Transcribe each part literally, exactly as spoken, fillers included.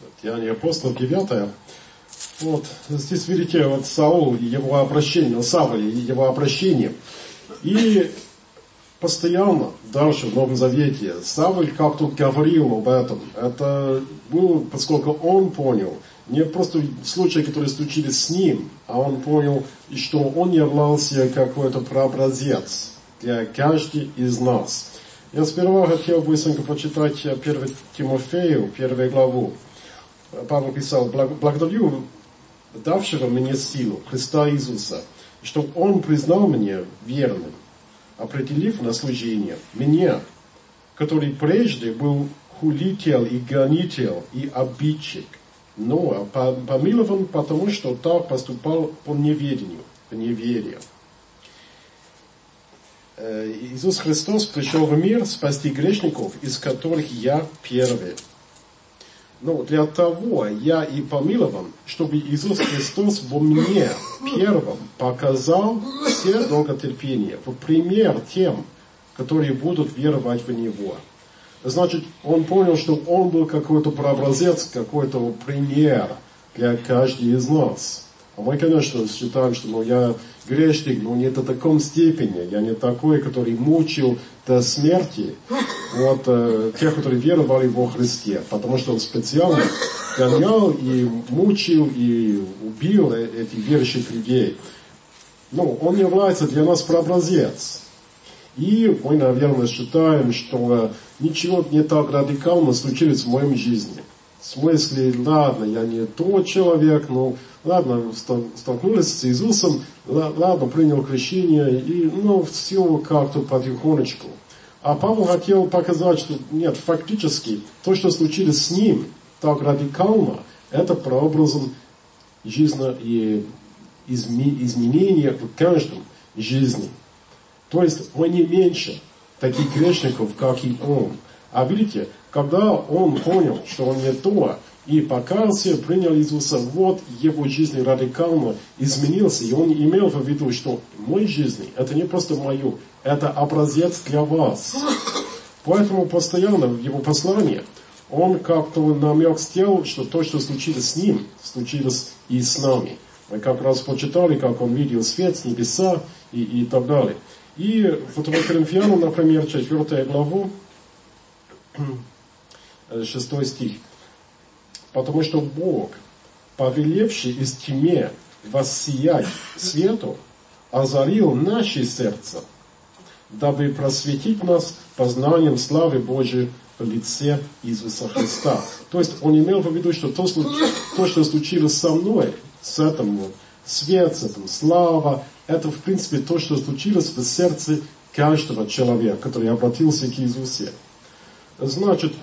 Деяния апостолов, девятое. Вот, здесь видите, вот Саул и его обращение, Савва и его обращение. И постоянно, дальше в Новом Завете, Савва как тут говорил об этом. Это был, поскольку он понял, не просто случаи, которые случились с ним, а он понял, что он являлся какой-то прообразец для каждого из нас. Я сперва хотел быстренько прочитать первое Тимофею, первую главу. Павел писал: «Благодарю давшего мне силу, Христа Иисуса, чтобы Он признал меня верным, определив на служение меня, который прежде был хулитель и гонитель и обидчик, но помилован, потому что так поступал по неведению, по неверию». Иисус Христос пришел в мир спасти грешников, из которых я первый. Но для того я и помилован, чтобы Иисус Христос во мне первым показал все долготерпение, в пример тем, которые будут веровать в Него. Значит, он понял, что он был какой-то прообразец, какой-то пример для каждого из нас. А мы, конечно, считаем, что ну, я грешник, но не до такой степени. Я не такой, который мучил до смерти вот, э, тех, которые веровали во Христе. Потому что он специально гонял и мучил и убил этих верующих людей. Ну, он является для нас прообразец. И мы, наверное, считаем, что ничего не так радикально случилось в моей жизни. В смысле, ладно, я не тот человек, но ладно, столкнулись с Иисусом, ладно, принял крещение, и, ну, все как-то потихонечку. А Павел хотел показать, что нет, фактически, то, что случилось с ним, так радикально, это прообразом жизни и изменения в каждом жизни. То есть мы не меньше таких грешников, как и он. А видите, когда он понял, что он не то, и покаялся, принял Иисуса, вот его жизнь радикально изменился. И он имел в виду, что мой жизнь, это не просто мое, это образец для вас. Поэтому постоянно в его послании он как-то намек сделал, что то, что случилось с ним, случилось и с нами. Мы как раз почитали, как он видел свет с небеса и, и так далее. И в Коринфянам, например, четвёртую главу, шестой стих. «Потому что Бог, повелевший из тьме воссиять свету, озарил наши сердца, дабы просветить нас познанием славы Божией в лице Иисуса Христа». То есть он имел в виду, что то, то что случилось со мной, с этим вот, свет, с этим слава, это в принципе то, что случилось в сердце каждого человека, который обратился к Иисусу. Значит,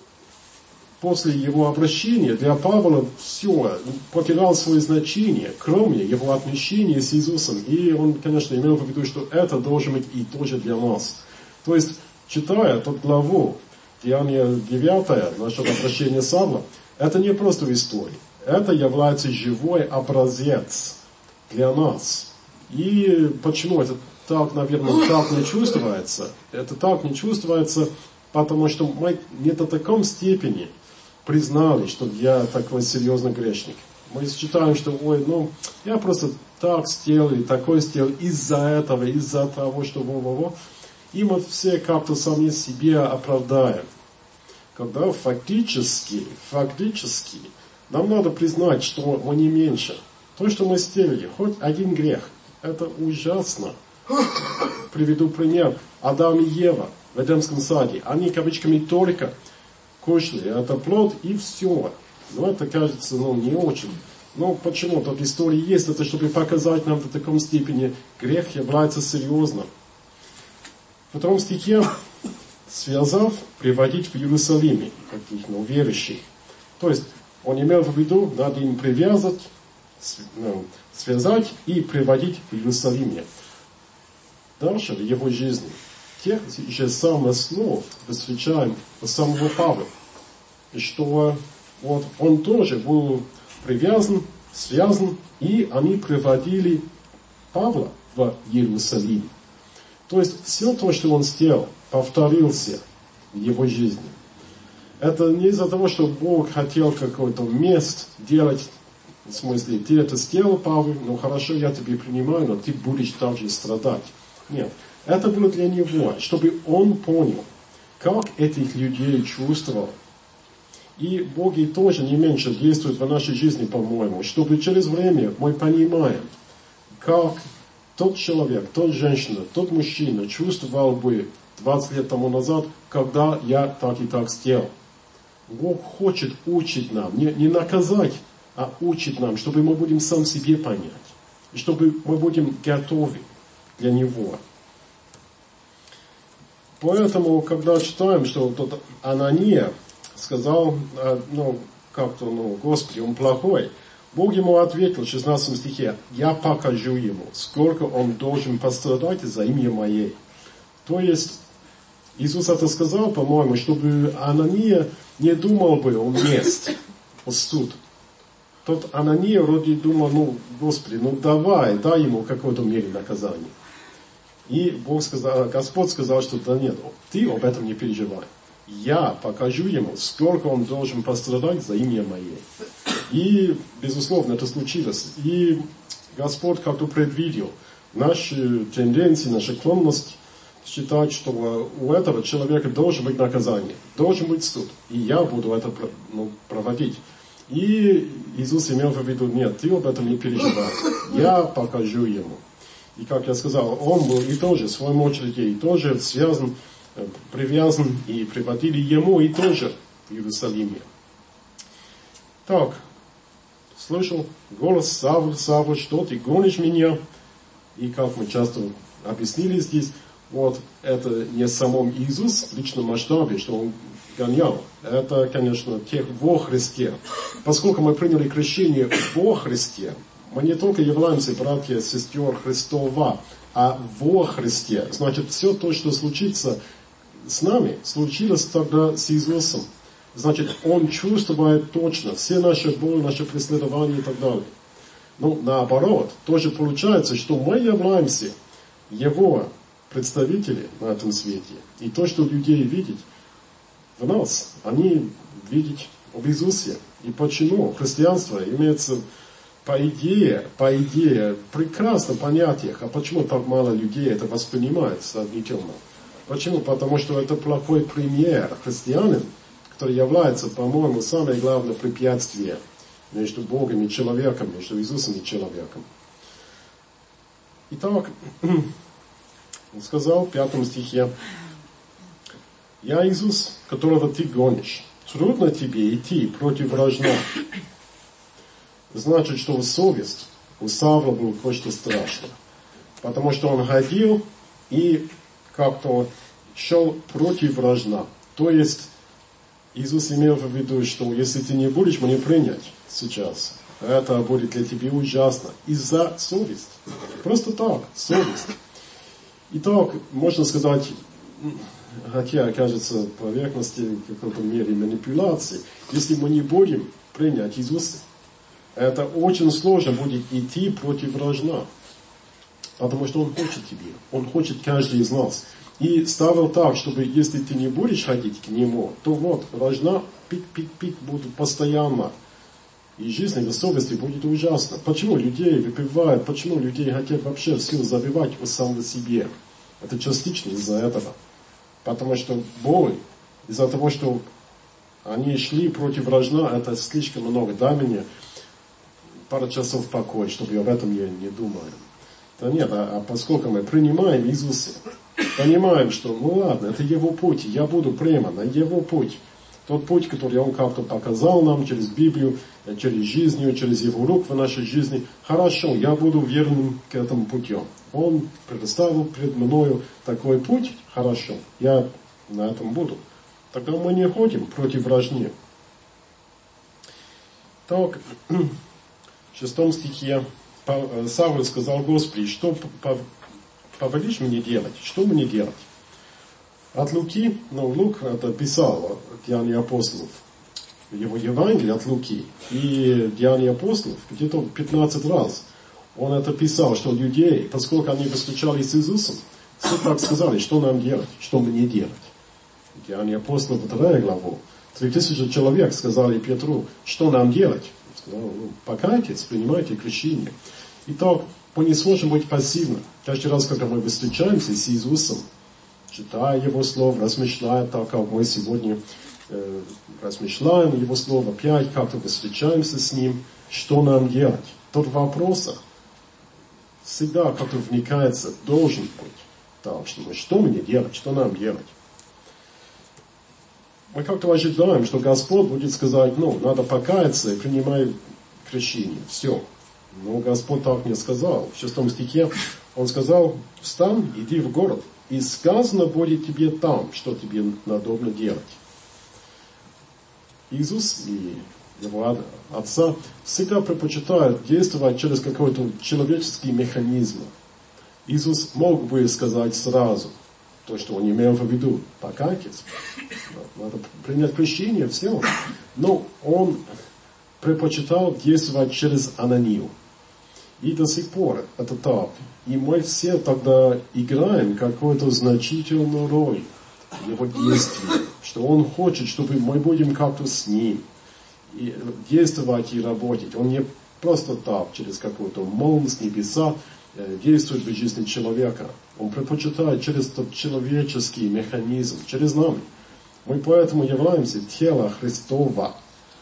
после его обращения для Павла все потеряло свое значение, кроме его отношения с Иисусом. И он, конечно, имел в виду, что это должен быть и тоже для нас. То есть, читая эту главу, Деяния девятое, насчет обращения Савла, это не просто история. Это является живой образец для нас. И почему это так, наверное, так не чувствуется? Это так не чувствуется, потому что мы не до такой степени признали, что я такой серьезный грешник. Мы считаем, что, ой, ну, я просто так сделал, и такой сделал из-за этого, из-за того, что во-во-во. И мы все как-то сами себе оправдаем. Когда фактически, фактически, нам надо признать, что мы не меньше. То, что мы сделали, хоть один грех, это ужасно. Приведу пример. Адам и Ева в Эдемском саде, они кавычками только кушали это плод и все. Но это кажется, ну, не очень. Но почему? Тут история есть, это чтобы показать нам до такой степени, грех является серьезным. В втором стихе, связав, приводить в Иерусалиме, каких, ну, верующих. То есть, он имел в виду, надо им привязать, связать и приводить в Иерусалиме. Дальше в его жизни тех же самых слов мы встречаем у самого Павла, что вот он тоже был привязан, связан, и они приводили Павла в Иерусалим. То есть все то, что он сделал, повторился в его жизни. Это не из-за того, что Бог хотел какой-то мест делать, в смысле, ты это сделал, Павел, ну хорошо, я тебе принимаю, но ты будешь также страдать. Нет, это было для него, чтобы он понял, как этих людей чувствовал. И Боги тоже не меньше действуют в нашей жизни, по-моему, чтобы через время мы понимаем, как тот человек, тот женщина, тот мужчина чувствовал бы двадцать лет тому назад, когда я так и так сделал. Бог хочет учить нам, не, не наказать, а учить нам, чтобы мы будем сам себе понять, и чтобы мы будем готовы для Него. Поэтому, когда читаем, что тот Анания сказал, ну, как-то, ну, Господи, он плохой, Бог ему ответил в шестнадцатом стихе, я покажу ему, сколько он должен пострадать за имя Мое. То есть, Иисус это сказал, по-моему, чтобы Анания не думал бы о мест, о суд. Тот Анания вроде думал, ну, Господи, ну давай, дай ему какой-то мере наказания. И Бог сказал, Господь сказал, что да нет, ты об этом не переживай. Я покажу ему, сколько он должен пострадать за имя Мое. И, безусловно, это случилось. И Господь как-то предвидел наши тенденции, нашу склонность считать, что у этого человека должен быть наказание, должен быть суд. И я буду это, ну, проводить. И Иисус имел в виду, нет, ты об этом не переживай. Я покажу ему. И, как я сказал, он был и тоже, в своем очереди, и тоже связан, привязан, и приводили ему, и тоже в Иерусалиме. Так, слышал голос: Савл, Савл, что ты гонишь меня? И как мы часто объяснили здесь, вот это не самом Иисус в личном масштабе, что он гонял. Это, конечно, тех во Христе. Поскольку мы приняли крещение во Христе, мы не только являемся братья и сестер Христова, а во Христе. Значит, все то, что случится с нами, случилось тогда с Иисусом. Значит, Он чувствует точно все наши боли, наши преследования и так далее. Ну, наоборот, тоже получается, что мы являемся Его представители на этом свете. И то, что людей видеть в нас, они видят об Иисусе. И почему христианство имеется, по идее, по идее, прекрасно понятиях. А почему так мало людей это воспринимает сравнительно? Почему? Потому что это плохой пример христианин, который является, по-моему, самое главное препятствие между Богом и человеком, между Иисусом и человеком. Итак, он сказал в пятом стихе: «Я Иисус, которого ты гонишь. Трудно тебе идти против вражда». Значит, что совесть у Савла была кое-что страшное. Потому что он ходил и как-то шел против вражда. То есть, Иисус имел в виду, что если ты не будешь меня принять сейчас, это будет для тебя ужасно. Из-за совести. Просто так, совесть. Итак, можно сказать, хотя, кажется, поверхности в какой-то мере манипуляции, если мы не будем принять Иисуса, это очень сложно будет идти против вражда. Потому что Он хочет тебе. Он хочет каждый из нас. И ставил так, чтобы если ты не будешь ходить к Нему, то вот, вражда, пик-пик-пик будут постоянно. И жизнь без совести будет ужасно. Почему людей выпивают, почему людей хотят вообще все забивать о самом себе? Это частично из-за этого. Потому что боль, из-за того, что они шли против вражда, это слишком много. Дай мне пару часов покоя, чтобы я об этом не, не думал. Да нет, а, а поскольку мы принимаем Иисуса, понимаем, что ну ладно, это Его путь, я буду прямо на Его путь. Тот путь, который Он как-то показал нам через Библию, через жизнь, через Его рук в нашей жизни. Хорошо, я буду верным к этому путю. Он предоставил перед мною такой путь, хорошо, я на этом буду. Тогда мы не ходим против вражды. Так, в шестом стихе Савл сказал: Господи, что повелишь мне делать? Что мне делать? От Луки, ну, Лук это писал, Деяния апостолов, его Евангелие от Луки, и Деяния апостолов где-то пятнадцать раз он это писал, что людей, поскольку они восхищали с Иисусом, все так сказали, что нам делать, что мне делать. Деяния апостолов, вторая глава, Три тысячи человек сказали Петру, что нам делать? Он сказал, ну, покайтесь, принимайте крещение. Итак, мы не сможем быть пассивны. Каждый раз, когда мы встречаемся с Иисусом, читая Его Слово, размышляя так, как мы сегодня э, размышляем Его Слово, опять как-то встречаемся с Ним, что нам делать? Тот вопрос всегда как-то вникается, должен быть. Так, что, что мне делать, что нам делать? Мы как-то ожидаем, что Господь будет сказать, ну, надо покаяться и принимай крещение. Все. Но Господь так не сказал. В шестом стихе Он сказал, встань, иди в город, и сказано будет тебе там, что тебе надобно делать. Иисус и Его Отца всегда предпочитают действовать через какой-то человеческий механизм. Иисус мог бы сказать сразу то, что Он имел в виду. Покайтесь, надо принять крещение, все. Но Он предпочитал действовать через Ананию. И до сих пор это так. И мы все тогда играем какую-то значительную роль в Его действии. Что Он хочет, чтобы мы будем как-то с Ним. И действовать и работать. Он не просто так, через какую-то молнию с небеса, действует в жизни человека. Он предпочитает через тот человеческий механизм, через нами. Мы поэтому являемся телом Христова,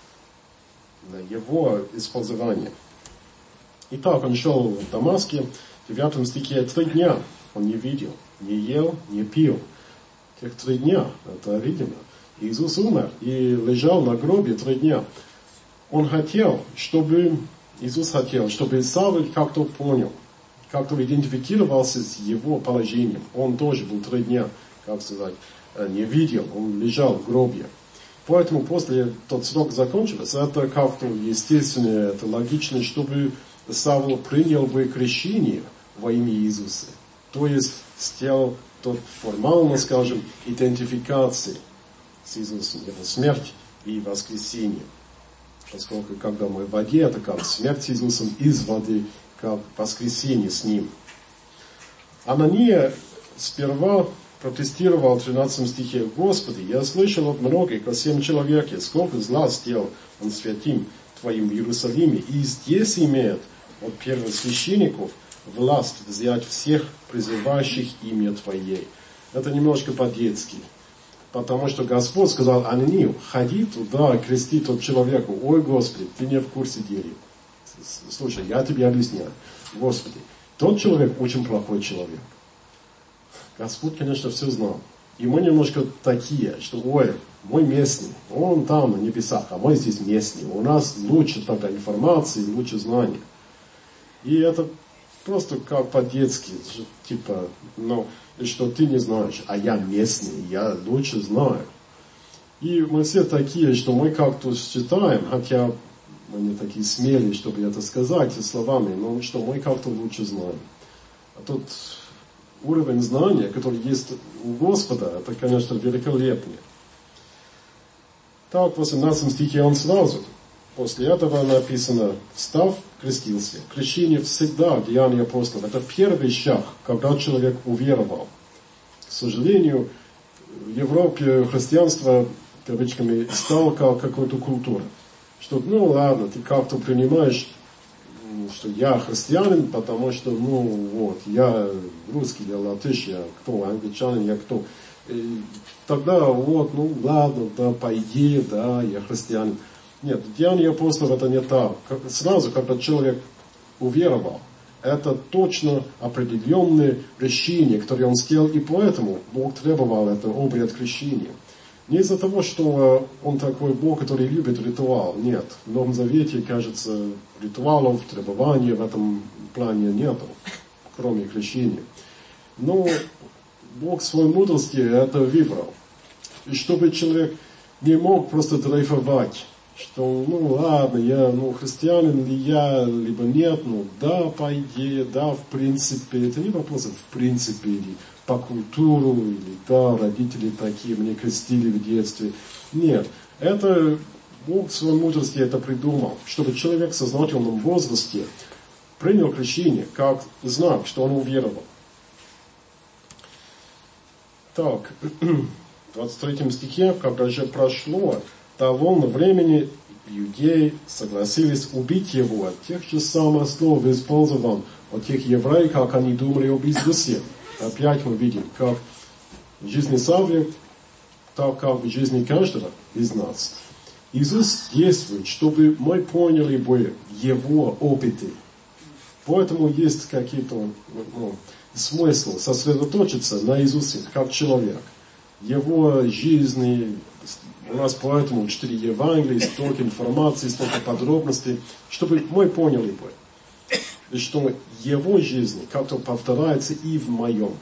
Его использование. Итак, он шел в Дамаске, в девятом стихе, три дня он не видел, не ел, не пил. Тех три дня, это видимо. Иисус умер и лежал на гробе три дня. Он хотел, чтобы, Иисус хотел, чтобы Савл как-то понял, как-то идентифицировался с его положением. Он тоже был три дня, как сказать, не видел, он лежал в гробе. Поэтому после тот срок закончился, это как-то естественно, это логично, чтобы Савл принял бы крещение во имя Иисуса. То есть сделал тот формально, скажем, идентификации с Иисусом, его смерть и воскресение. Поскольку когда мы в воде, это как смерть с Иисусом, из воды, как воскресение с Ним. Анания сперва протестировал в тринадцатом стихе, «Господи, я слышал от многих о всем человеке, сколько зла сделал он святым Твоим в Иерусалиме, и здесь имеет от первосвященников власть взять всех призывающих имя Твое». Это немножко по-детски. Потому что Господь сказал Ананию, ходи туда, крести тот человеку. Ой, Господи, ты не в курсе дела. Слушай, я тебе объясняю. Господи, тот человек очень плохой человек. Господь, конечно, все знал. И мы немножко такие, что, ой, мой местный, он там на небесах, а мы здесь местные. У нас лучше тогда информации, лучше знания. И это просто как по-детски, типа, ну, что ты не знаешь, а я местный, я лучше знаю. И мы все такие, что мы как-то считаем, хотя мы не такие смелые, чтобы это сказать словами, но что мы как-то лучше знаем. А тот уровень знания, который есть у Господа, это, конечно, великолепнее. Так, в восемнадцатом стихе он сразу, после этого написано, встав, крестился. Крещение всегда в Деянии апостолов. Это первый шаг, когда человек уверовал. К сожалению, в Европе христианство, кавычками, стало как какой-то культурой. Что, ну ладно, ты как-то принимаешь, что я христианин, потому что, ну вот, я русский, я латыш, я кто, англичанин, я кто. И тогда вот, ну ладно, да, по идее, да, я христианин. Нет, Деяния апостолов это не так. Сразу, когда человек уверовал, это точно определенное решение, которое он сделал, и поэтому Бог требовал это обряд крещения. Не из-за того, что он такой Бог, который любит ритуал. Нет. В Новом Завете, кажется, ритуалов, требований в этом плане нету, кроме крещения. Но Бог в своей мудрости это выбрал. И чтобы человек не мог просто дрейфовать, что, ну ладно, я, ну, христианин ли я, либо нет, ну, да, по идее, да, в принципе, это не вопрос, в принципе, или по культуру, или да, родители такие, мне крестили в детстве. Нет, это Бог в своей мудрости это придумал, чтобы человек в сознательном возрасте принял крещение как знак, что он уверовал. Так, в двадцать третьем стихе, когда же прошло довольно времени иудеи согласились убить его. Тех же самых слов использовал от тех евреев, как они думали об Иисусе. Опять мы видим, как в жизни Савлия, так как в жизни каждого из нас. Иисус действует, чтобы мы поняли бы Его опыты. Поэтому есть какие-то ну, смысл сосредоточиться на Иисусе как человек. Его жизни, у нас поэтому четыре Евангелия, столько информации, столько подробностей, чтобы мы поняли бы, что Его жизнь как-то повторяется и в моем.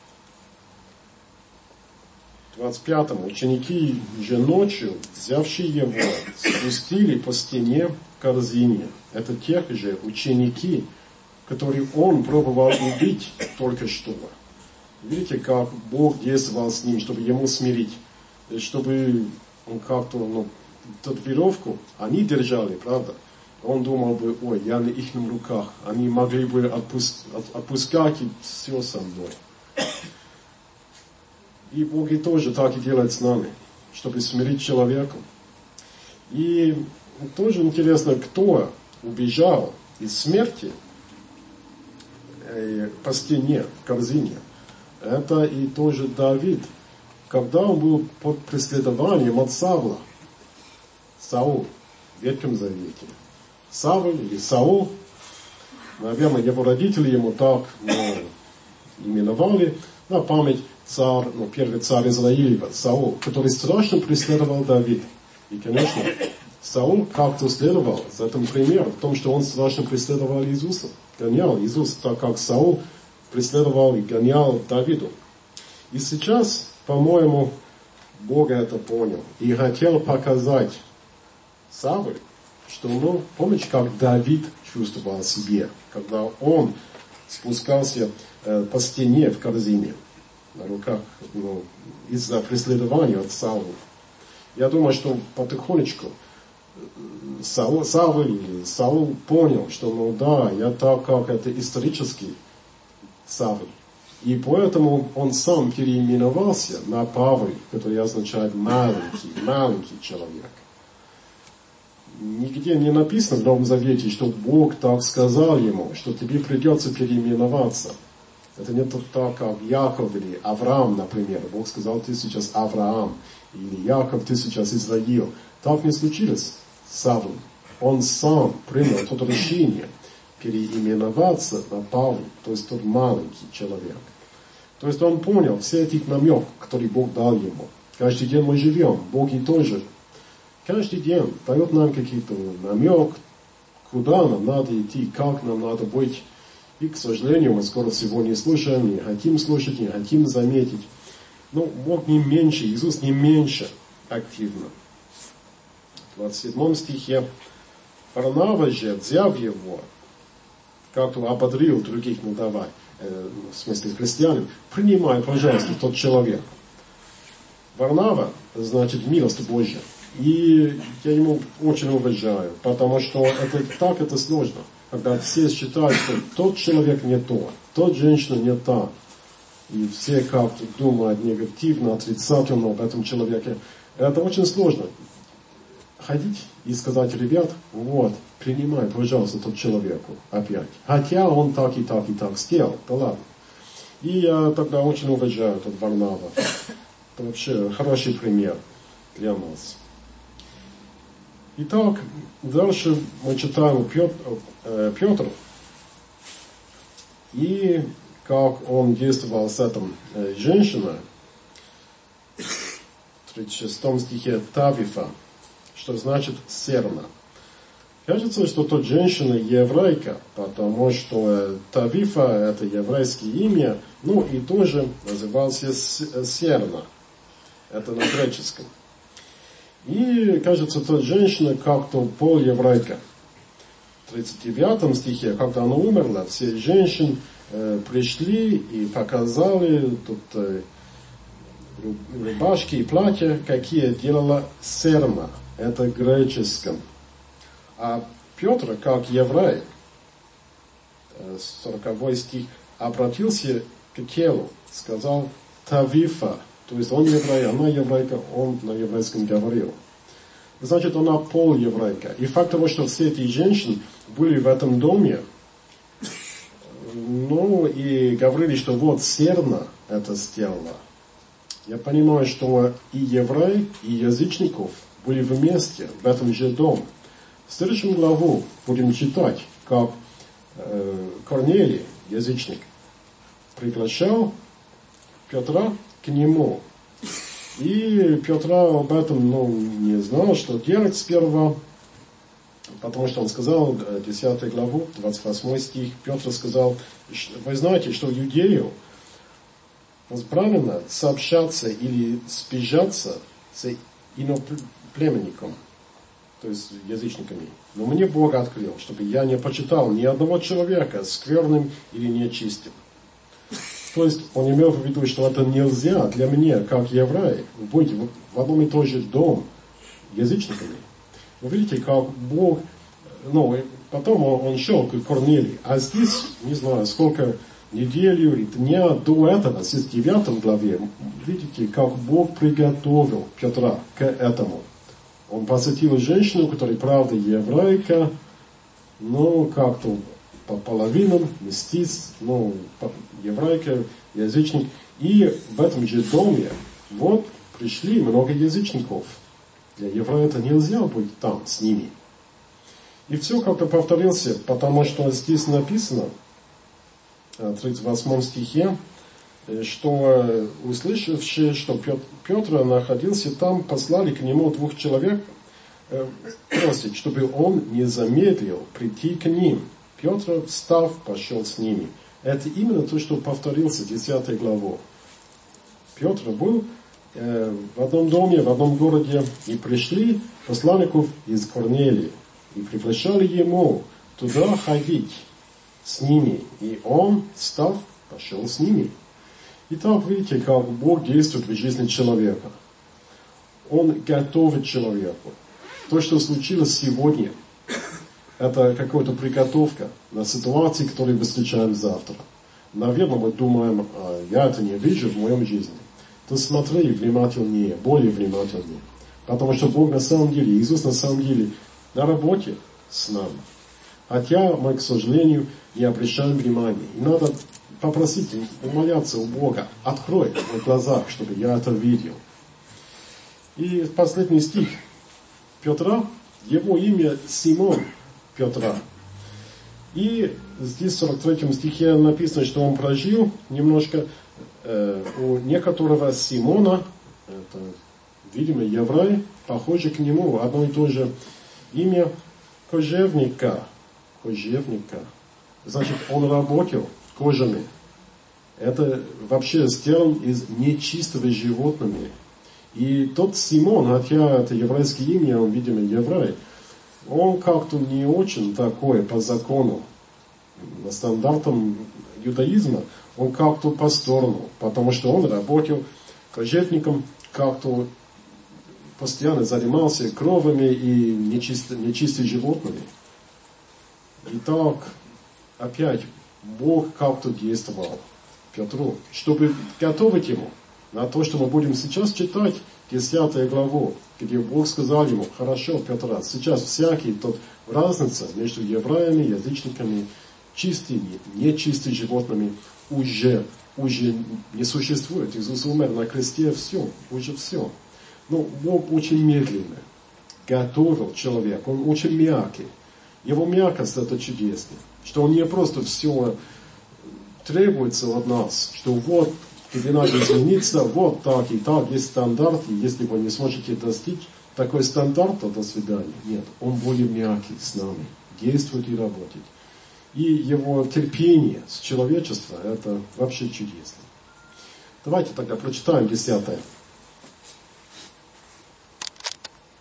двадцать пятом ученики же ночью, взявшие его, спустили по стене корзине. Это те же ученики, которые он пробовал убить только что. Видите, как Бог действовал с ним, чтобы ему смирить, чтобы он как-то, ну, эту веревку они держали, правда? Он думал бы, ой, я на их руках, они могли бы отпуск, отпускать и все со мной. И Бог и тоже так и делает с нами, чтобы смирить человека. И тоже интересно, кто убежал из смерти э, по стене, в корзине. Это и тоже Давид, когда он был под преследованием от Савла. Саул в Ветхом Завете. Савл или Саул, наверное, его родители ему так ну, именовали на память царь, ну, первый царь Израилева, Саул, который страшно преследовал Давида. И, конечно, Саул как-то следовал за этим примером, в том, что он страшно преследовал Иисуса, гонял Иисуса, так как Саул преследовал и гонял Давиду. И сейчас, по-моему, Бог это понял и хотел показать Савлу, что, ну, помните, как Давид чувствовал себя, когда он спускался э, по стене в корзине на руках, ну, из-за преследования от Саула. Я думаю, что потихонечку Саул, Саул, Саул понял, что, ну да, я так, как это исторический Саул. И поэтому он сам переименовался на Павел, который означает маленький, маленький человек. Нигде не написано в Новом Завете, что Бог так сказал ему, что тебе придется переименоваться. Это не так, как Яков или Авраам, например. Бог сказал, ты сейчас Авраам, или Яков, ты сейчас Израиль. Так не случилось с Савлом. Он сам принял то решение переименоваться на Павла, то есть тот маленький человек. То есть он понял все эти намеки, которые Бог дал ему. Каждый день мы живем, Бог и тоже каждый день дает нам какие-то намеки, куда нам надо идти, как нам надо быть. И, к сожалению, мы скоро всего не слушаем, не хотим слушать, не хотим заметить. Но Бог не меньше, Иисус не меньше активно. В двадцать седьмом стихе Варнава же, взяв его, как-то ободрил других, ну давай, э, в смысле христианин, принимай, пожалуйста, тот человек. Варнава значит милость Божья. И я ему очень уважаю, потому что это так, это сложно. Когда все считают, что тот человек не то, тот женщина не та. И все как-то думают негативно, отрицательно об этом человеке. Это очень сложно. Ходить и сказать, ребят, вот, принимай, пожалуйста, тот человеку опять. Хотя он так и так и так сделал, да ладно. И я тогда очень уважаю этот Варнава. Это вообще хороший пример для нас. Итак, дальше мы читаем Петр, э, Петр и как он действовал с этой э, женщиной. В тридцать шестом стихе Тавифа, что значит серна. Кажется, что тут женщина еврейка, потому что Тавифа это еврейское имя, ну и тоже назывался серна. Это на греческом. И, кажется, та женщина как-то полуеврейка. В тридцать девятом стихе, когда она умерла, все женщины э, пришли и показали тут э, рубашки и платья, какие делала серна. Это греческом. А Петр, как еврей, э, сороковой стих, обратился к телу, сказал Тавифа. То есть он еврей, она еврейка, он на еврейском говорил. значит, она полуеврейка. И факт того, что все эти женщины были в этом доме, ну, и говорили, что вот Серна это сделала. Я понимаю, что и еврей, и язычников были вместе в этом же доме. В следующем главу будем читать, как э, Корнелий, язычник, приглашал Петра к нему. И Петр об этом ну, не знал, что делать сперва, потому что он сказал, десятую главу, двадцать восьмой стих, Петр сказал, вы знаете, что иудею правильно сообщаться или спижаться с иноплеменником, то есть язычниками. Но мне Бог открыл, чтобы я не почитал ни одного человека скверным или нечистым. То есть он имел в виду, что это нельзя для меня, как еврей, быть в одном и том же доме язычниками. Вы видите, как Бог, ну, потом он, он шел к Корнелию, а здесь, не знаю, сколько неделю или дня до этого, здесь в девятой главе, видите, как Бог приготовил Петра к этому. Он посетил женщину, которая, правда, еврейка, но как-то по половинам, местиц, ну, еврейка, язычник. И в этом же доме, вот, пришли много язычников. Для еврея это нельзя быть там с ними. И все как-то повторился, потому что здесь написано, в тридцать восьмом стихе, что услышавшие, что Петр находился там, послали к нему двух человек, просить, чтобы он не замедлил прийти к ним. Петр, встав, пошел с ними. Это именно то, что повторился в десятой главе. Петр был э, в одном доме, в одном городе, и пришли посланников из Корнелии, и приглашали ему туда ходить с ними. И он, встав, пошел с ними. Итак, видите, как Бог действует в жизни человека. Он готовит человеку. То, что случилось сегодня, это какая-то приготовка на ситуации, которые мы встречаем завтра. Наверное, мы думаем, я это не вижу в моем жизни. То смотри внимательнее, более внимательнее. Потому что Бог на самом деле, Иисус на самом деле на работе с нами. Хотя мы, к сожалению, не обращаем внимания. И надо попросить, умоляться у Бога, открой мои глаза, чтобы я это видел. И последний стих Петра, его имя Симон Петра. И здесь в сорок третьем стихе написано, что он прожил немножко э, у некоторого Симона, это, видимо, еврей, похожий к нему, одно и то же имя кожевника. Кожевника. Значит, он работал кожами. Это вообще сделан из нечистого животными. И тот Симон, хотя это еврейское имя, он, видимо, еврей, он как-то не очень такой по закону, по стандартам иудаизма, он как-то по сторону, потому что он работал кожевником, как-то постоянно занимался кровами и нечистыми, нечистыми животными. Итак, опять Бог как-то действовал Петру, чтобы готовить ему на то, что мы будем сейчас читать десятую главу, где Бог сказал ему, хорошо, Петр, сейчас всякий тот разница между евреями, язычниками, чистыми, нечистыми животными уже, уже не существует. Иисус умер на кресте, все, уже все. Но Бог очень медленно готовил человека, он очень мягкий. Его мягкость это чудесно, что он не просто все требуется от нас, что вот тебе надо измениться, вот так и так, есть стандарт, и если вы не сможете достичь такой стандарт, то до свидания. Нет, он более мягкий с нами, действует и работает. И его терпение с человечеством, это вообще чудесно. Давайте тогда прочитаем десятое.